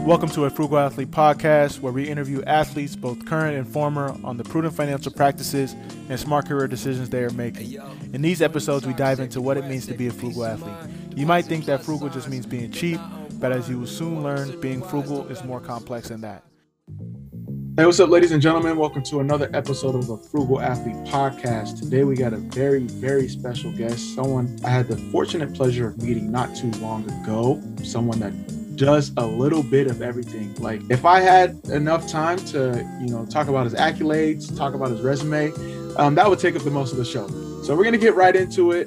Welcome to a Frugal Athlete podcast, where we interview athletes, both current and former, on the prudent financial practices and smart career decisions they are making. In these episodes, we dive into what it means to be a frugal athlete. You might think that frugal just means being cheap, but as you will soon learn, being frugal is more complex than that. Hey, what's up, ladies and gentlemen? Welcome to another episode of the Frugal Athlete podcast. Today, we got a very, very special guest, someone I had the fortunate pleasure of meeting not too long ago, someone that does a little bit of everything. Like, if I had enough time to, talk about his accolades, talk about his resume, that would take up the most of the show. So we're going to get right into it.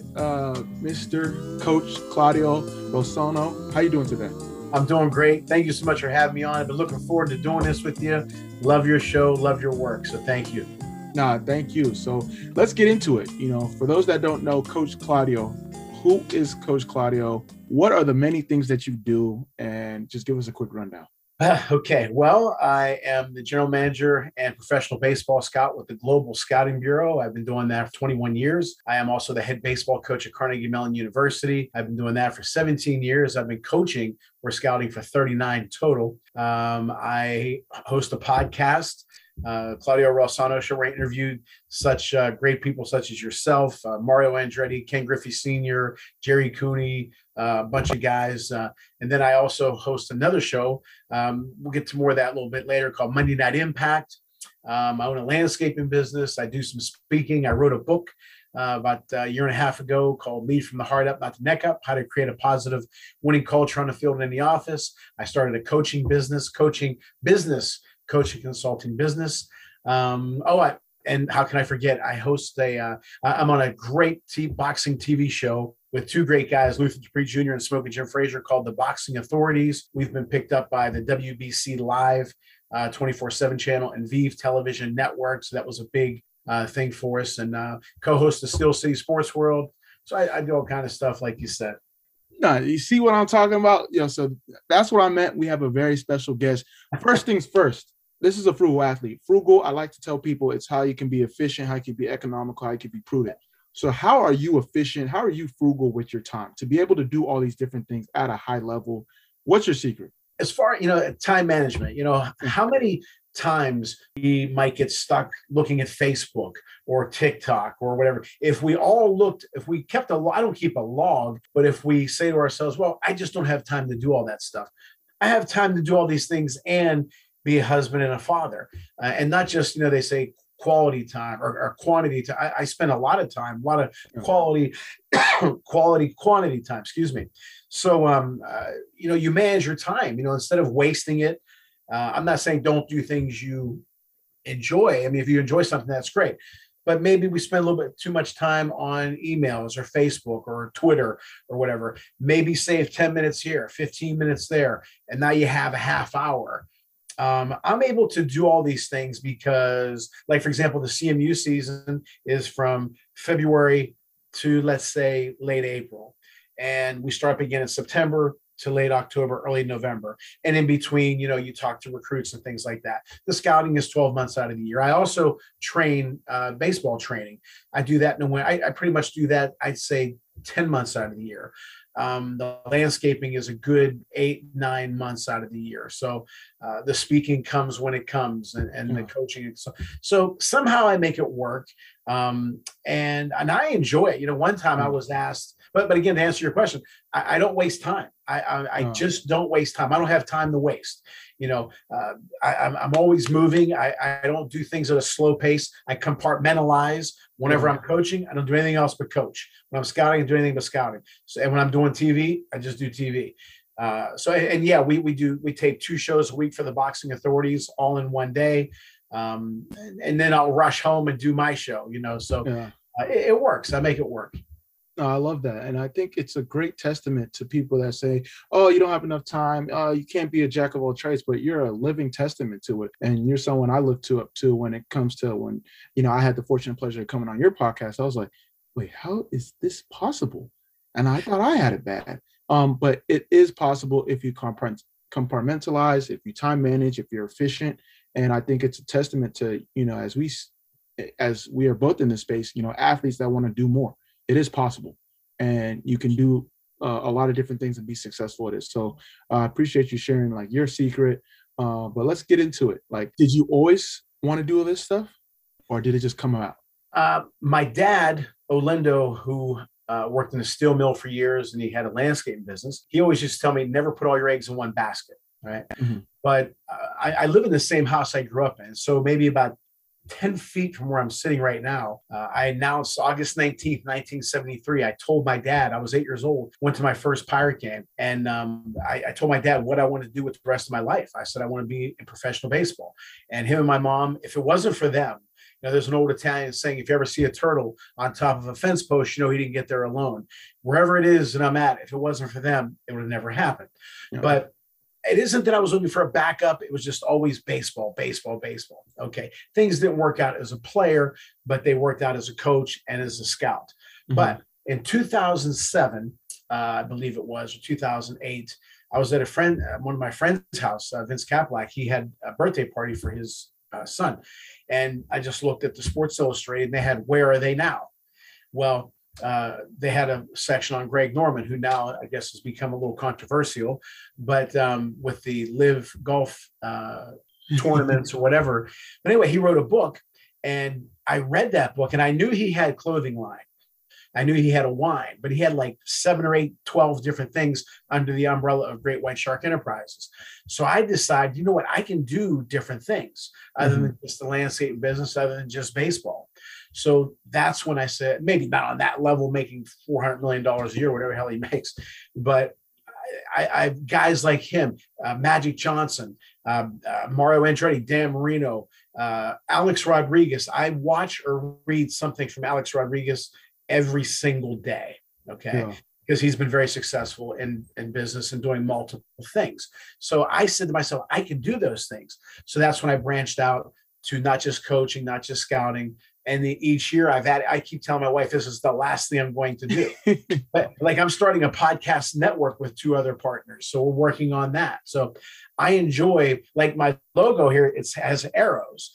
Mr. Coach Claudio Rossano, how you doing today? I'm doing great. Thank you so much for having me on. I've been looking forward to doing this with you. Love your show, love your work. So thank you. Nah, thank you. So let's get into it. For those that don't know Coach Claudio, who is Coach Claudio? What are the many things that you do? And just give us a quick rundown. Okay. Well, I am the general manager and professional baseball scout with the Global Scouting Bureau. I've been doing that for 21 years. I am also the head baseball coach at Carnegie Mellon University. I've been doing that for 17 years. I've been coaching for scouting for 39 total. I host a podcast, Claudio Rossano Show, where I interviewed such great people such as yourself, Mario Andretti, Ken Griffey Sr., Jerry Cooney, a bunch of guys. And then I also host another show. We'll get to more of that a little bit later, called Monday Night Impact. I own a landscaping business. I do some speaking. I wrote a book about a year and a half ago called Lead from the Heart Up, Not the Neck Up, how to create a positive winning culture on the field and in the office. I started a coaching consulting business. And how can I forget? I host I'm on a great boxing TV show with two great guys, Luther Dupree Jr. and Smokey Jim Frazier, called The Boxing Authorities. We've been picked up by the WBC Live 24/7 channel and Vive Television Network. So that was a big thing for us. And co-host the Steel City Sports World. So I do all kind of stuff, like you said. No, you see what I'm talking about? So that's what I meant. We have a very special guest. First things first. This is a frugal athlete. Frugal, I like to tell people, it's how you can be efficient, how you can be economical, how you can be prudent. So how are you efficient? How are you frugal with your time to be able to do all these different things at a high level? What's your secret? As far, time management, how many times we might get stuck looking at Facebook or TikTok or whatever. If we kept I don't keep a log, but if we say to ourselves, well, I just don't have time to do all that stuff. I have time to do all these things and be a husband and a father, and not just, they say quality time or quantity time. I spend a lot of time, a lot of quantity time, excuse me. So, you manage your time, instead of wasting it. I'm not saying don't do things you enjoy. I mean, if you enjoy something, that's great. But maybe we spend a little bit too much time on emails or Facebook or Twitter or whatever. Maybe save 10 minutes here, 15 minutes there, and now you have a half hour. I'm able to do all these things because, like, for example, the CMU season is from February to, let's say, late April. And we start up again in September to late October, early November. And in between, you talk to recruits and things like that. The scouting is 12 months out of the year. I also train baseball training. I do that in a way. I pretty much do that, I'd say, 10 months out of the year. The landscaping is a good 8-9 months out of the year. So the speaking comes when it comes, and the coaching. So somehow I make it work. And I enjoy it. One time I was asked, but again, to answer your question, I don't waste time. I just don't waste time. I don't have time to waste. I'm always moving. I don't do things at a slow pace. I compartmentalize. Whenever I'm coaching, I don't do anything else but coach. When I'm scouting, I do anything but scouting. So, and when I'm doing TV, I just do TV. We tape 2 shows a week for the Boxing Authorities, all in one day. And then I'll rush home and do my show, it works. I make it work. I love that. And I think it's a great testament to people that say, oh, you don't have enough time. You can't be a jack of all trades, but you're a living testament to it. And you're someone I look up to when it comes to when, I had the fortunate pleasure of coming on your podcast. I was like, wait, how is this possible? And I thought I had it bad. But it is possible if you compartmentalize, if you time manage, if you're efficient. And I think it's a testament to, as we are both in this space, athletes that want to do more. It is possible, and you can do a lot of different things and be successful at it. So I appreciate you sharing like your secret. But let's get into it. Like, did you always want to do all this stuff, or did it just come out? My dad, Olindo, who worked in a steel mill for years, and he had a landscaping business. He always used to tell me, never put all your eggs in one basket, right? Mm-hmm. But I live in the same house I grew up in. So maybe about 10 feet from where I'm sitting right now, I announced August 19th, 1973. I told my dad, I was 8 years old, went to my first Pirate game. And I told my dad what I wanted to do with the rest of my life. I said, I want to be in professional baseball. And him and my mom, if it wasn't for them, there's an old Italian saying, if you ever see a turtle on top of a fence post, he didn't get there alone. Wherever it is that I'm at, if it wasn't for them, it would have never happened. Yeah. But it isn't that I was looking for a backup. It was just always baseball, baseball, baseball. Okay. Things didn't work out as a player, but they worked out as a coach and as a scout. Mm-hmm. But in 2007, I believe it was, or 2008, I was at one of my friend's house, Vince Kaplak. He had a birthday party for his son. And I just looked at the Sports Illustrated, and they had, where are they now? Well, they had a section on Greg Norman, who now I guess has become a little controversial, but with the live golf tournaments or whatever. But anyway, he wrote a book, and I read that book, and I knew he had clothing line. I knew he had a wine, but he had like 7 or 8, 12 different things under the umbrella of Great White Shark Enterprises. So I decided, you know what, I can do different things other than just the landscape business, other than just baseball. So that's when I said, maybe not on that level, making $400 million a year, whatever the hell he makes, but I guys like him, Magic Johnson, Mario Andretti, Dan Marino, Alex Rodriguez. I watch or read something from Alex Rodriguez every single day, okay? Because he's been very successful in business and doing multiple things. So I said to myself, I can do those things. So that's when I branched out to not just coaching, not just scouting. And each year I keep telling my wife, this is the last thing I'm going to do. But like, I'm starting a podcast network with 2 other partners. So we're working on that. So I enjoy, like my logo here, it has arrows.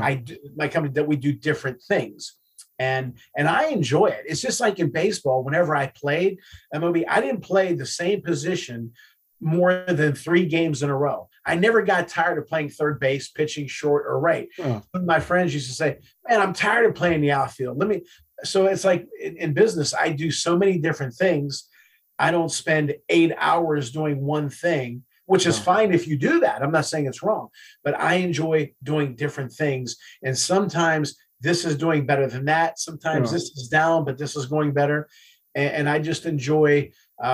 My company, that we do different things. And I enjoy it. It's just like in baseball, whenever I played MLB, I didn't play the same position more than 3 games in a row. I never got tired of playing third base, pitching short or right. One of my friends used to say, man, I'm tired of playing the outfield. So it's like in business, I do so many different things. I don't spend 8 hours doing one thing, which is fine if you do that. I'm not saying it's wrong, but I enjoy doing different things. And sometimes this is doing better than that. Sometimes this is down, but this is going better. And I just enjoy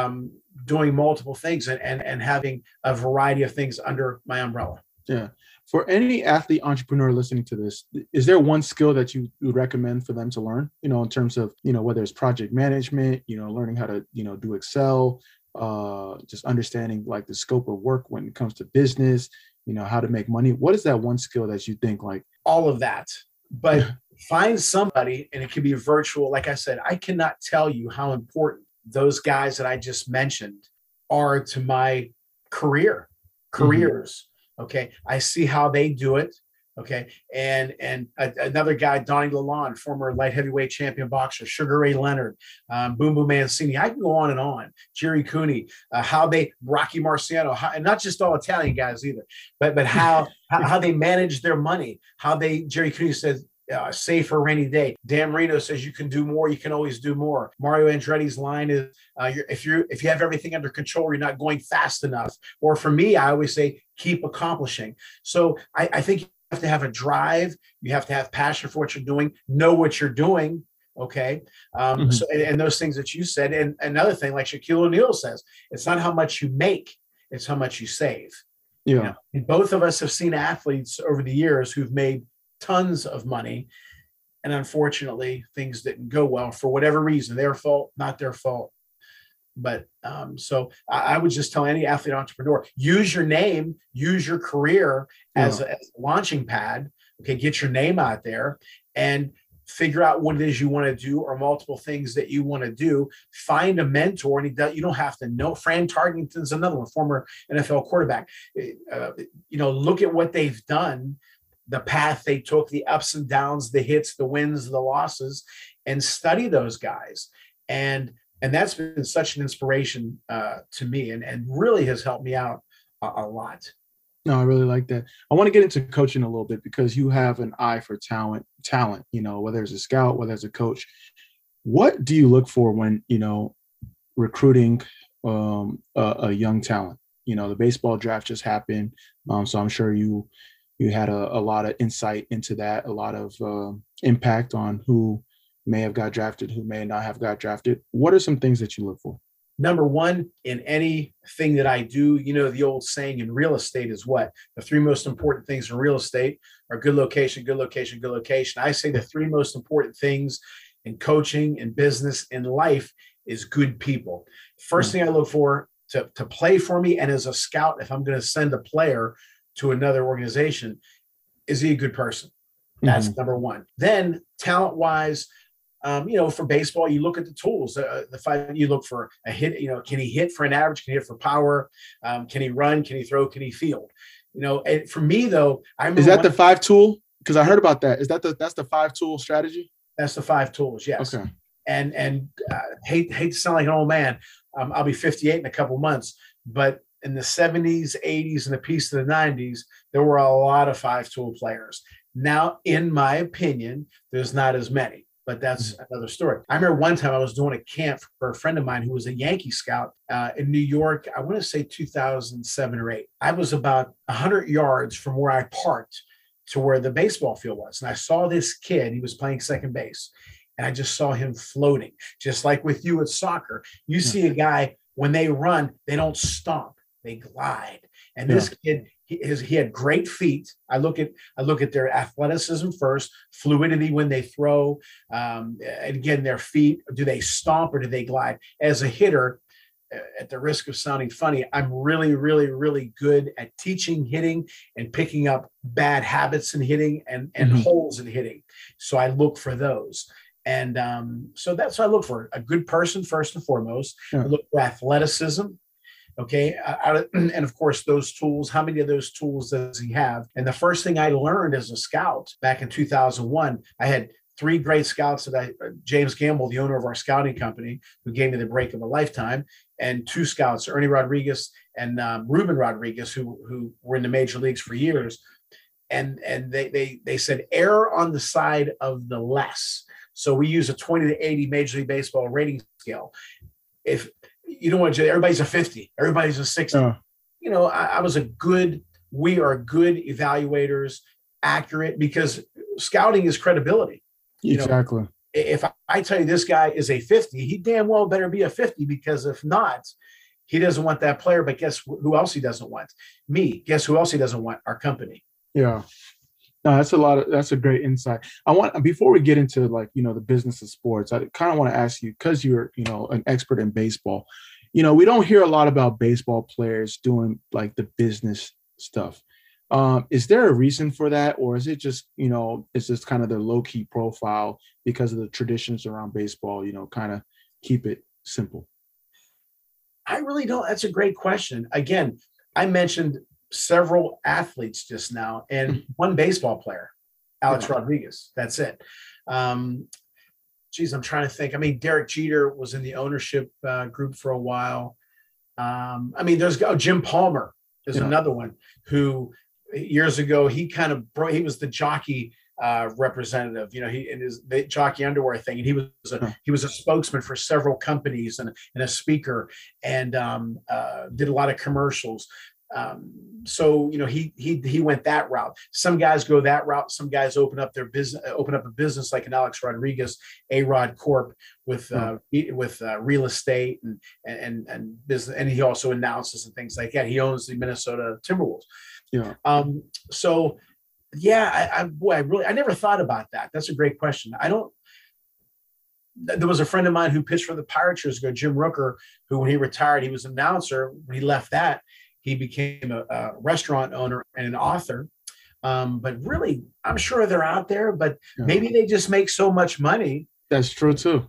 doing multiple things and having a variety of things under my umbrella. Yeah. For any athlete entrepreneur listening to this, is there one skill that you would recommend for them to learn, in terms of, whether it's project management, learning how to, do Excel, just understanding like the scope of work when it comes to business, how to make money? What is that one skill that you think like? All of that. But find somebody, and it can be virtual. Like I said, I cannot tell you how important those guys that I just mentioned are to my careers. Okay. I see how they do it. Okay. And another guy, Donnie Lalonde, former light heavyweight champion boxer, Sugar Ray Leonard, Boom Boom Mancini. I can go on and on. Jerry Cooney, Rocky Marciano, and not just all Italian guys either, but how they manage their money, Jerry Cooney says, save for a rainy day. Dan Marino says you can do more. You can always do more. Mario Andretti's line is, if you have everything under control, you're not going fast enough. Or for me, I always say, keep accomplishing. So I think you have to have a drive. You have to have passion for what you're doing, know what you're doing. Okay. So, and those things that you said, and another thing, like Shaquille O'Neal says, it's not how much you make, it's how much you save. Yeah. And both of us have seen athletes over the years who've made tons of money, and unfortunately things didn't go well for whatever reason, their fault, not their fault. But so I would just tell any athlete entrepreneur, use your name, use your career as a launching pad. Okay. Get your name out there and figure out what it is you want to do, or multiple things that you want to do. Find a mentor, and you don't have to know. Fran Tarkenton's another one, former NFL quarterback. Look at what they've done, the path they took, the ups and downs, the hits, the wins, the losses, and study those guys and And that's been such an inspiration to me, and really has helped me out a lot. No, I really like that. I want to get into coaching a little bit because you have an eye for talent, whether it's a scout, whether it's a coach. What do you look for when, recruiting a young talent? The baseball draft just happened. So I'm sure you had a lot of insight into that, a lot of impact on who may have got drafted, who may not have got drafted. What are some things that you look for? Number one, in anything that I do, the old saying in real estate is what? The three most important things in real estate are good location, good location, good location. I say the three most important things in coaching, in business, in life is good people. First thing I look for to play for me, and as a scout, if I'm going to send a player to another organization, is he a good person? That's number one. Then talent-wise, for baseball, you look at the tools. You look for a hit. Can he hit for an average? Can he hit for power? Can he run? Can he throw? Can he field? And for me though, is that the 5 tool? Because I heard about that. That's the 5 tool strategy? That's the 5 tools. Yes. Okay. And hate to sound like an old man. I'll be 58 in a couple months, but in the 70s, 80s, and a piece of the 90s, there were a lot of 5 tool players. Now, in my opinion, there's not as many. But that's another story. I remember one time I was doing a camp for a friend of mine who was a Yankee scout in New York. I want to say 2007 or 8. I was about 100 yards from where I parked to where the baseball field was. And I saw this kid. He was playing second base. And I just saw him floating, just like with you at soccer. You see a guy, when they run, they don't stomp, they glide. And this kid, he had great feet. I look at their athleticism first, fluidity when they throw, and again, their feet. Do they stomp or do they glide? As a hitter, at the risk of sounding funny, I'm really, really, really good at teaching hitting and picking up bad habits in hitting and holes in hitting. So I look for those. And so that's what I look for. A good person, first and foremost. I look for athleticism. Okay. And of course, those tools, how many of those tools does he have? And the first thing I learned as a scout back in 2001, I had 3 great scouts James Gamble, the owner of our scouting company, who gave me the break of a lifetime, and 2 scouts, Ernie Rodriguez and Ruben Rodriguez, who were in the major leagues for years. And they said, err on the side of the less. So we use a 20 to 80 Major League Baseball rating scale. If you don't want to, everybody's a 50, everybody's a 60. We are good evaluators, accurate, because scouting is credibility. Exactly. If I tell you this guy is a 50, he damn well better be a 50, because if not, he doesn't want that player. But guess who else he doesn't want? Me. Guess who else he doesn't want? Our company. Yeah. No, that's a great insight. Before we get into the business of sports, I kind of want to ask you, because you're, an expert in baseball, we don't hear a lot about baseball players doing like the business stuff. Is there a reason for that? Or is it just, it's just kind of their low key profile because of the traditions around baseball, kind of keep it simple? I really don't. That's a great question. Again, I mentioned several athletes just now and one baseball player, Alex Rodriguez. That's it. I'm trying to think. I mean, Derek Jeter was in the ownership group for a while. There's Jim Palmer is another one who years ago, he was the jockey representative, he in the jockey underwear thing. And he was a spokesman for several companies and a speaker, and did a lot of commercials. So he went that route. Some guys go that route. Some guys open up a business like an Alex Rodriguez, A-Rod Corp with real estate and business. And he also announces and things like that. He owns the Minnesota Timberwolves. Yeah. I never thought about that. That's a great question. There was a friend of mine who pitched for the Pirates years ago, Jim Rooker, who when he retired, he was an announcer. When he left that, he became a restaurant owner and an author. But really, I'm sure they're out there, but maybe they just make so much money. That's true too.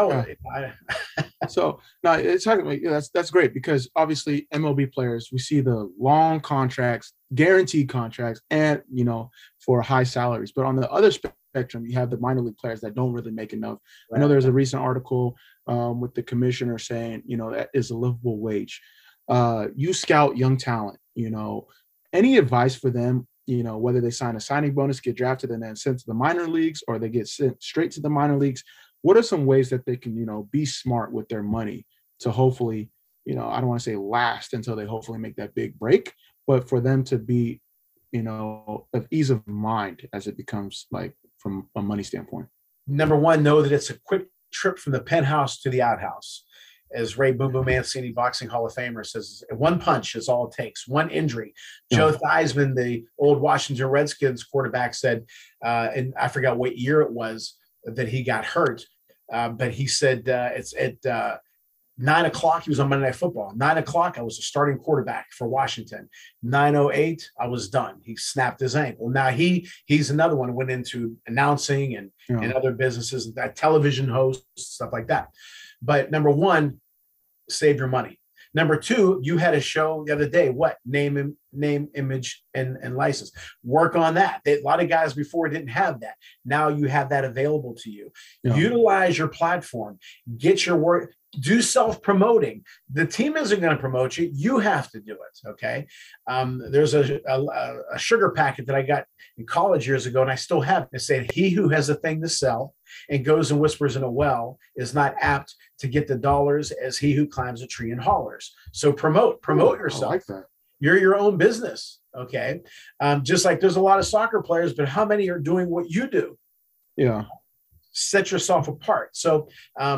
So that's great, because obviously MLB players, we see the long contracts, guaranteed contracts, and for high salaries. But on the other spectrum, you have the minor league players that don't really make enough. Right. I know there's a recent article with the commissioner saying, that is a livable wage. You scout young talent, any advice for them, whether they sign a signing bonus, get drafted, and then sent to the minor leagues, or they get sent straight to the minor leagues? What are some ways that they can, be smart with their money to hopefully, I don't want to say last until they hopefully make that big break, but for them to be, of ease of mind as it becomes like from a money standpoint? Number one, know that it's a quick trip from the penthouse to the outhouse. As Ray Boom Boom Mancini, Boxing Hall of Famer, says, one punch is all it takes, one injury. Yeah. Joe Theismann, the old Washington Redskins quarterback, said, and I forgot what year it was that he got hurt, but he said it's at 9 o'clock, he was on Monday Night Football. 9 o'clock, I was a starting quarterback for Washington. 9:08, I was done. He snapped his ankle. Now he's another one who went into announcing and other businesses, that television hosts, stuff like that. But number one, save your money. Number two, you had a show the other day. What? Name, image, and license. Work on that. A lot of guys before didn't have that. Now you have that available to you. Yeah. Utilize your platform. Get your work. Do self-promoting. The team isn't going to promote you. You have to do it, okay? There's a sugar packet that I got in college years ago, and I still have it. It said, he who has a thing to sell and goes and whispers in a well is not apt to get the dollars as he who climbs a tree and hollers. So promote yourself. I like that. You're your own business, okay? Just like there's a lot of soccer players, but how many are doing what you do? Yeah. Set yourself apart. So,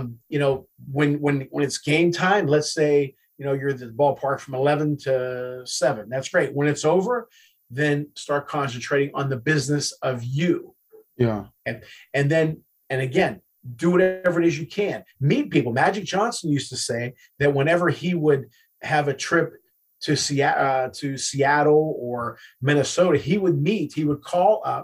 when it's game time, let's say, you're at the ballpark from 11 to 7. That's great. When it's over, then start concentrating on the business of you. Yeah. And again, do whatever it is you can. Meet people. Magic Johnson used to say that whenever he would have a trip to Seattle or Minnesota, he would call up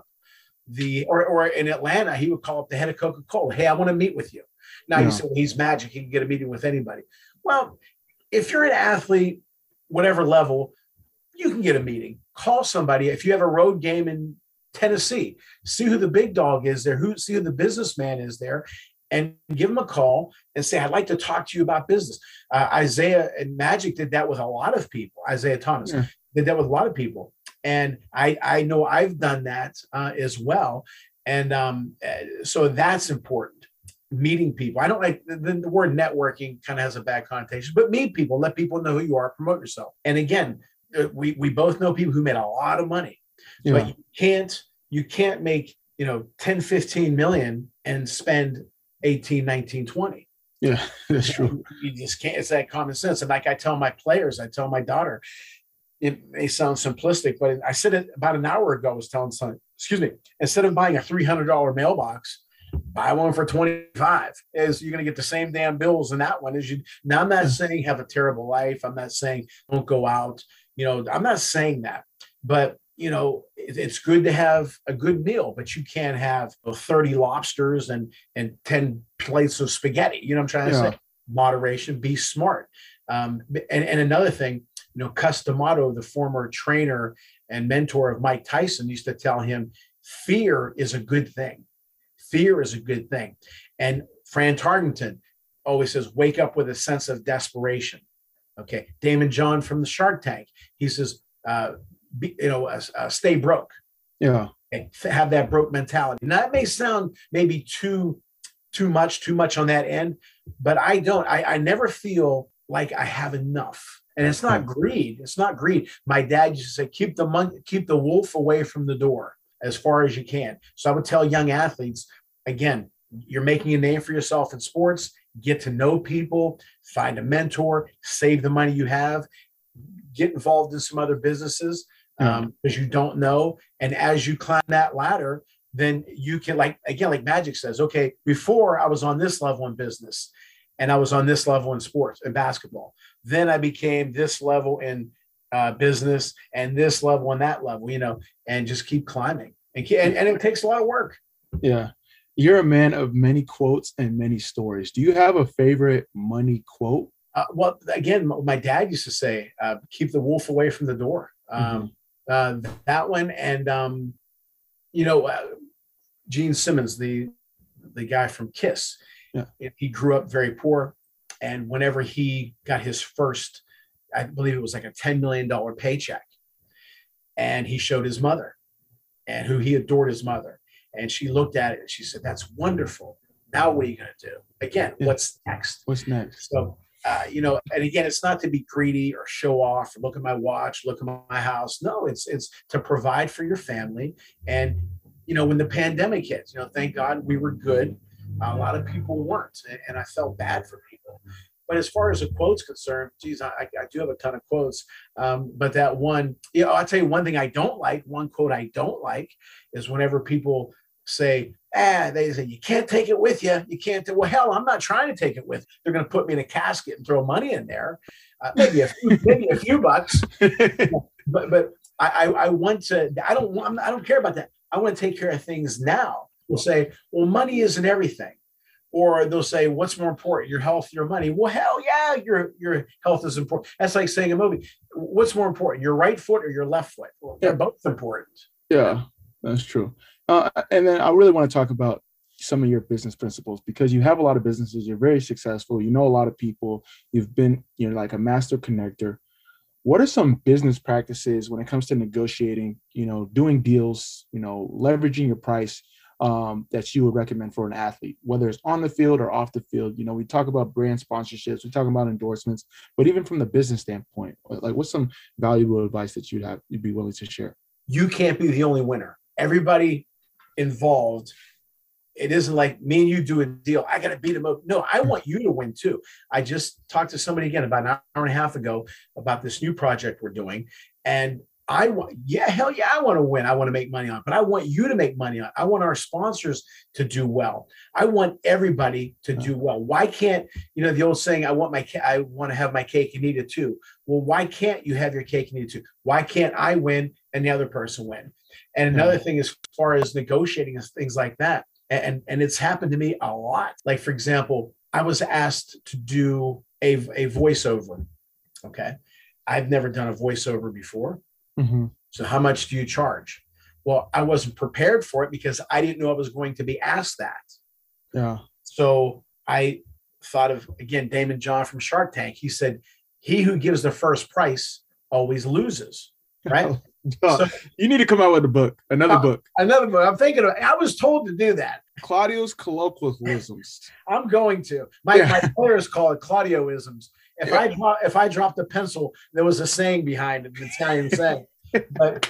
or in Atlanta, he would call up the head of Coca-Cola. Hey, I want to meet with you. Now you say, well, he's Magic. He can get a meeting with anybody. Well, if you're an athlete, whatever level, you can get a meeting. Call somebody. If you have a road game in Tennessee, see who the big dog is there, see who the businessman is there, and give them a call and say, I'd like to talk to you about business. Isaiah and Magic did that with a lot of people. Isaiah Thomas did that with a lot of people. And I know I've done that as well. And so that's important, meeting people. I don't like the word networking, kind of has a bad connotation, but meet people, let people know who you are, promote yourself. And again, we both know people who made a lot of money, but you can't make, 10, 15 million and spend 18, 19, 20. Yeah, that's true. You just can't. It's that common sense. And like I tell my players, I tell my daughter, it may sound simplistic, but I said it about an hour ago. I was telling son, instead of buying a $300 mailbox, buy one for $25. Is you're going to get the same damn bills in that one as you. Now, I'm not saying have a terrible life. I'm not saying don't go out. I'm not saying that, but it's good to have a good meal, but you can't have 30 lobsters and 10 plates of spaghetti. You know what I'm trying to say? Moderation, be smart. And another thing, Cus D'Amato, the former trainer and mentor of Mike Tyson, used to tell him, fear is a good thing. Fear is a good thing. And Fran Tarkenton always says, wake up with a sense of desperation. Okay. Damon John from the Shark Tank, he says, stay broke. Yeah. And have that broke mentality. Now, that may sound maybe too much on that end, but I don't. I never feel like I have enough. And it's not greed. It's not greed. My dad used to say, keep the wolf away from the door as far as you can. So I would tell young athletes, again, you're making a name for yourself in sports, get to know people, find a mentor, save the money you have, get involved in some other businesses because you don't know. And as you climb that ladder, then you can, like Magic says, okay, before I was on this level in business and I was on this level in sports and basketball. Then I became this level in business and this level and that level, and just keep climbing. And it takes a lot of work. Yeah. You're a man of many quotes and many stories. Do you have a favorite money quote? Well, again, my dad used to say, keep the wolf away from the door. That one. And, Gene Simmons, the guy from Kiss, Yeah. He grew up very poor. And whenever he got his first, I believe it was like a $10 million paycheck, and he showed his mother, and who he adored his mother. And she looked at it and she said, "That's wonderful. Now what are you going to do? Again, what's next?" What's next? So, and again, it's not to be greedy or show off, or look at my watch, look at my house. No, it's to provide for your family. And, when the pandemic hit, thank God we were good. A lot of people weren't. And I felt bad for people. But as far as the quote's concerned, geez, I do have a ton of quotes. But that one, I'll tell you one thing I don't like, one quote I don't like is whenever people say, they say, "You can't take it with you. You can't." Well, hell, I'm not trying to take it with. They're going to put me in a casket and throw money in there. Maybe a few bucks. But I want to, I don't care about that. I want to take care of things now. We'll say, "Well, money isn't everything." Or they'll say, "What's more important, your health, your money?" Well, hell yeah, your health is important. That's like saying a movie. What's more important, your right foot or your left foot? Well, they're both important. Yeah, that's true. And then I really want to talk about some of your business principles, because you have a lot of businesses. You're very successful. You know a lot of people. You're like a master connector. What are some business practices when it comes to negotiating, doing deals, leveraging your price, that you would recommend for an athlete, whether it's on the field or off the field? We talk about brand sponsorships, we talk about endorsements, but even from the business standpoint, like what's some valuable advice that you'd be willing to share? You can't be the only winner. Everybody involved. It isn't like me and you do a deal, I got to beat them up. No, I want you to win too. I just talked to somebody again about an hour and a half ago about this new project we're doing. And I want to win. I want to make money on it, but I want you to make money on it. I want our sponsors to do well. I want everybody to do well. Why can't, the old saying, I want to have my cake and eat it too. Well, why can't you have your cake and eat it too? Why can't I win and the other person win? And another thing, as far as negotiating and things like that, and it's happened to me a lot. Like, for example, I was asked to do a voiceover. Okay. I've never done a voiceover before. Mm-hmm. So how much do you charge? Well, I wasn't prepared for it because I didn't know I was going to be asked that. Yeah. So I thought of, again, Damon John from Shark Tank. He said, "He who gives the first price always loses." Right? So, you need to come out with another book. Another book. I'm thinking I was told to do that. Claudio's colloquialisms. I'm going to. My players call it Claudioisms. If I dropped a pencil, there was a saying behind it, an Italian saying. But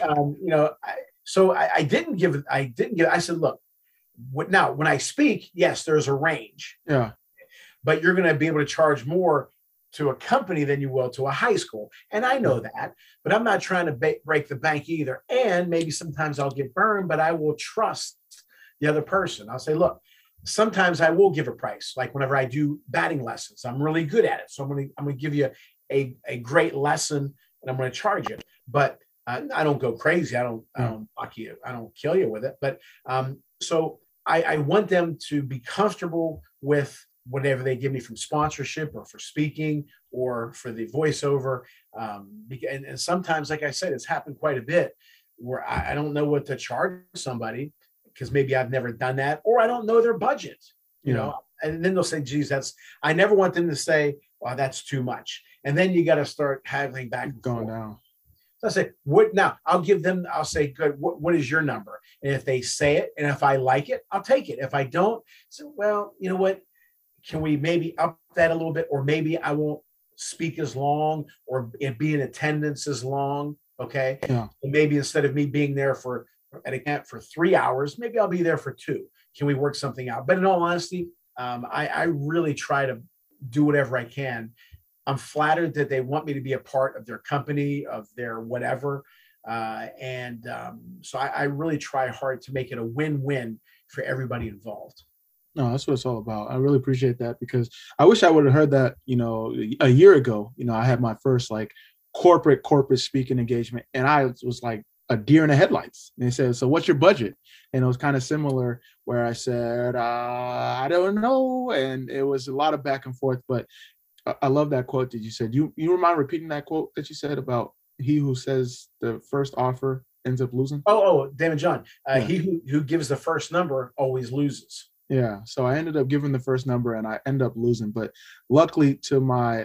I didn't give. I said, "Look, now when I speak, yes, there's a range. Yeah, but you're going to be able to charge more to a company than you will to a high school, and I know that. But I'm not trying to break the bank either. And maybe sometimes I'll get burned, but I will trust the other person. I'll say, look." Sometimes I will give a price, like whenever I do batting lessons. I'm really good at it, so I'm going to give you a great lesson, and I'm going to charge you. But I don't go crazy. I don't mock you. I don't kill you with it. But so I want them to be comfortable with whatever they give me from sponsorship or for speaking or for the voiceover. And sometimes, like I said, it's happened quite a bit where I don't know what to charge somebody, because maybe I've never done that, or I don't know their budget, and then they'll say, "Geez, I never want them to say, well, that's too much." And then you got to start having back and going forth. down. So I say, "What now?" I'll say, "Good. What is your number?" And if they say it, and if I like it, I'll take it. If I don't, so, well, you know what? Can we maybe up that a little bit? Or maybe I won't speak as long or be in attendance as long. Okay. Yeah. And maybe instead of me being there at a camp for 3 hours, maybe I'll be there for 2. Can we work something out? But in all honesty, I really try to do whatever I can. I'm flattered that they want me to be a part of their company, of their whatever. So I really try hard to make it a win-win for everybody involved. No, that's what it's all about. I really appreciate that, because I wish I would have heard that, a year ago. I had my first corporate speaking engagement, and I was like a deer in the headlights. And they said, "So what's your budget?" And it was kind of similar where I said, "I don't know." And it was a lot of back and forth, but I love that quote that you said. You mind repeating that quote that you said about he who says the first offer ends up losing? Oh, Damon John. Yeah. He who gives the first number always loses. Yeah. So I ended up giving the first number and I ended up losing. But luckily to my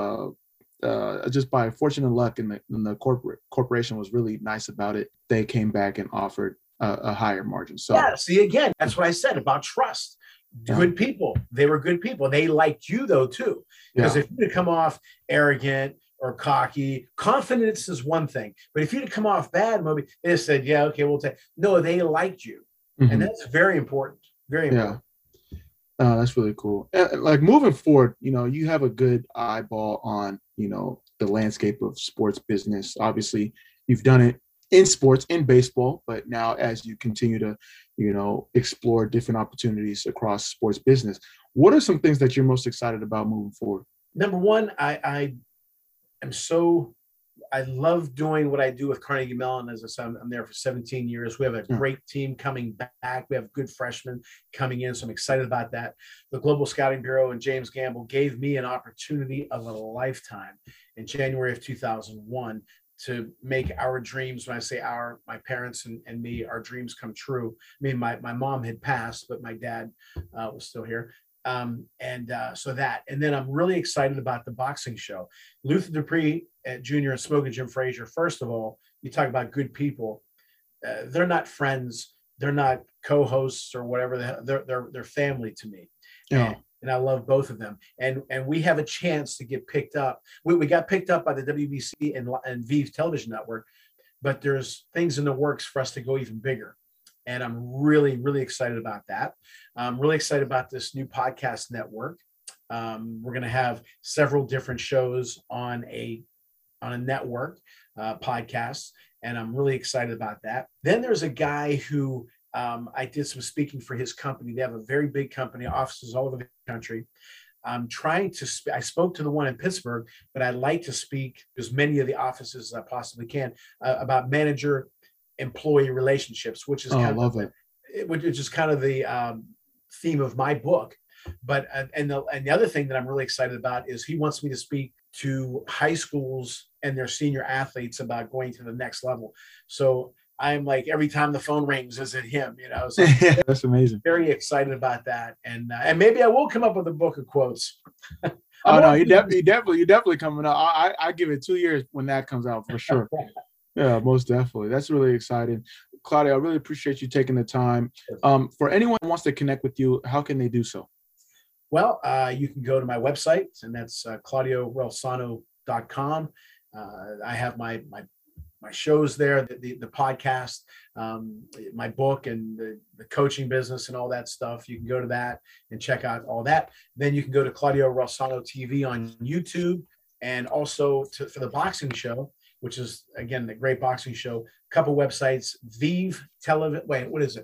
just by fortune and luck, and the corporation was really nice about it. They came back and offered a higher margin. So Yeah, see, again, that's what I said about trust. yeah, Good people. They were good people. They liked you though too. Because yeah, if you'd come off arrogant or cocky, confidence is one thing. But if you'd come off bad, maybe they said, "Yeah, okay, we'll take." No, they liked you, and hmm that's very important. Very yeah. important. That's really cool. Like moving forward, you have a good eyeball on, the landscape of sports business. Obviously, you've done it in sports, in baseball, but now as you continue to, explore different opportunities across sports business, what are some things that you're most excited about moving forward? Number one, I am so I love doing what I do with Carnegie Mellon. As I said, I'm there for 17 years. We have a Yeah. great team coming back. We have good freshmen coming in, so I'm excited about that. The Global Scouting Bureau and James Gamble gave me an opportunity of a lifetime in January of 2001 to make our dreams. When I say our, my parents and me, our dreams come true. I mean, my mom had passed, but my dad was still here. So that, and then I'm really excited about the boxing show. Luther Dupree Jr. and Smoking Jim Frazier. First of all, you talk about good people. They're not friends. They're not co-hosts or whatever. They're family to me, Yeah. and I love both of them. And we have a chance to get picked up. We got picked up by the WBC and Vive Television Network, but there's things in the works for us to go even bigger. And I'm really, really excited about that. I'm really excited about this new podcast network. We're going to have several different shows on a network, podcasts, and I'm really excited about that. Then there's a guy who I did some speaking for his company. They have a very big company, offices all over the country. I'm trying to. I spoke to the one in Pittsburgh, but I'd like to speak as many of the offices as I possibly can about manager employee relationships, which is I love it. which is kind of the theme of my book. But and the other thing that I'm really excited about is he wants me to speak to high schools and their senior athletes about going to the next level. So I'm like, every time the phone rings, is it him? So That's amazing. very excited about that, and maybe I will come up with a book of quotes. Oh no, you definitely coming up. I give it 2 years when that comes out for sure. Yeah, most definitely. That's really exciting. Claudio, I really appreciate you taking the time. For anyone who wants to connect with you, how can they do so? Well, you can go to my website, and that's claudiorelsano.com. I have my shows there, the podcast, my book, and the coaching business and all that stuff. You can go to that and check out all that. Then you can go to Claudio Relsano TV on YouTube, and also for the boxing show, which is, again, the great boxing show. A couple websites: Vive Television. Wait, what is it?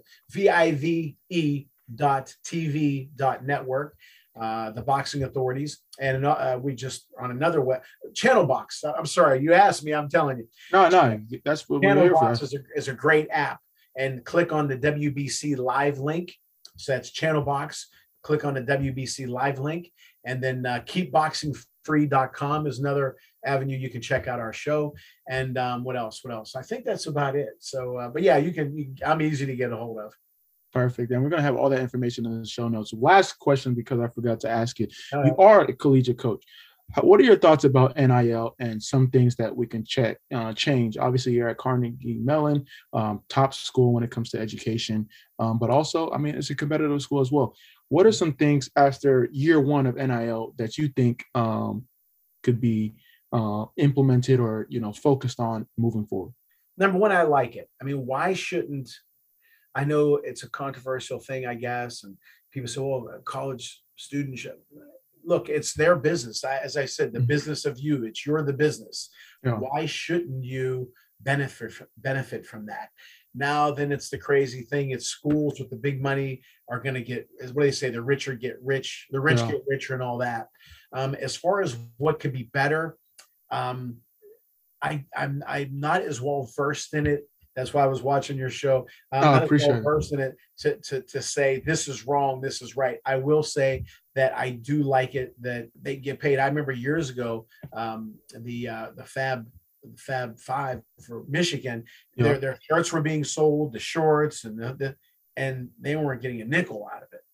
VIVE.tv.network. The Boxing Authorities, and we just on another Channel Box. I'm sorry, you asked me. I'm telling you. No, that's what Channel Box is a great app, and click on the WBC Live link. So that's Channel Box. Click on the WBC Live link, and then keepboxingfree.com is another avenue you can check out our show. And what else? I think that's about it. So, but yeah, I'm easy to get a hold of. Perfect. And we're going to have all that information in the show notes. Last question, because I forgot to ask it. You are a collegiate coach. What are your thoughts about NIL and some things that we can change? Obviously, you're at Carnegie Mellon, top school when it comes to education, but also, I mean, it's a competitive school as well. What are some things after year one of NIL that you think could be implemented or, focused on moving forward? Number one, I like it. I mean, why shouldn't – I know it's a controversial thing, I guess, and people say, well, college students, look, it's their business. As I said, the business of you, you're the business. Yeah. Why shouldn't you benefit from that? Now, then it's the crazy thing. It's schools with the big money are going to get, what do they say? The richer get rich, the rich get richer and all that. As far as what could be better, I'm not as well versed in it. That's why I was watching your show. I appreciate it. To say this is wrong, this is right. I will say that I do like it that they get paid. I remember years ago, the Fab Five for Michigan, their shirts were being sold, the shorts, and and they weren't getting a nickel out of it.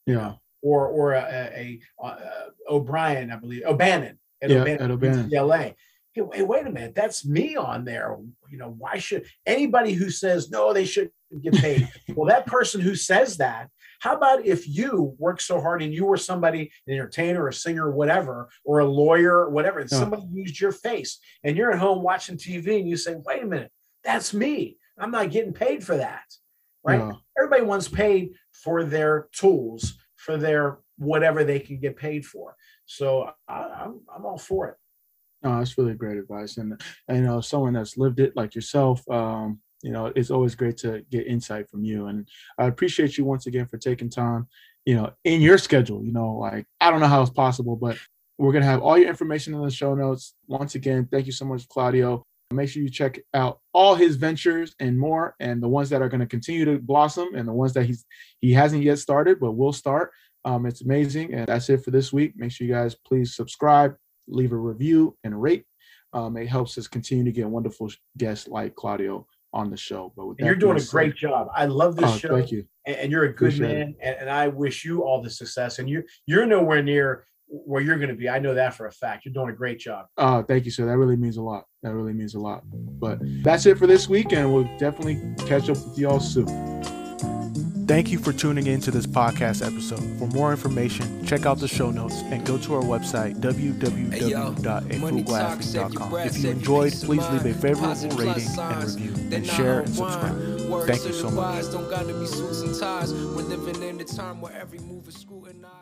or O'Brien, I believe, O'Bannon at UCLA. Hey, wait a minute, that's me on there. Why should anybody who says no, they shouldn't get paid? Well, that person who says that, how about if you work so hard and you were somebody, an entertainer, a singer, or whatever, or a lawyer, or whatever, and somebody used your face and you're at home watching TV and you say, wait a minute, that's me. I'm not getting paid for that. Right? Everybody wants paid for their tools, for their whatever they can get paid for. So I'm all for it. No, that's really great advice. And someone that's lived it like yourself, it's always great to get insight from you. And I appreciate you once again for taking time, in your schedule. Like, I don't know how it's possible, but we're going to have all your information in the show notes. Once again, thank you so much, Claudio. Make sure you check out all his ventures and more, and the ones that are going to continue to blossom and the ones that he hasn't yet started, but will start. It's amazing. And that's it for this week. Make sure you guys please subscribe, leave a review, and rate. It helps us continue to get wonderful guests like Claudio on the show. But you're doing a great job. I love this show. Thank you. And you're a good man. And I wish you all the success. And you're nowhere near where you're going to be. I know that for a fact. You're doing a great job. Thank you, sir. That really means a lot. But that's it for this week, and we'll definitely catch up with y'all soon. Thank you for tuning in to this podcast episode. For more information, check out the show notes and go to our website, www.afrugalathlete.com. If you enjoyed, please leave a favorable rating and review, and share and subscribe. Thank you so much.